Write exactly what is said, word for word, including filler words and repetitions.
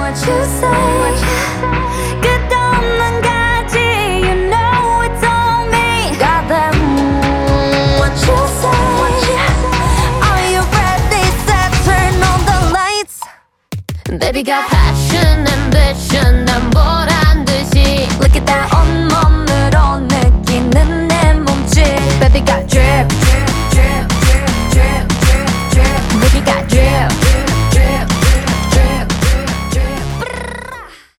what you say. 끝없는 가지, you know it's on me. Got that mm, what you say. Are you ready? Set, turn on the lights. Baby got passion, ambition, 난 보란 듯이 Look at that 온몸으로 느끼는 내 몸짓. Baby got drip,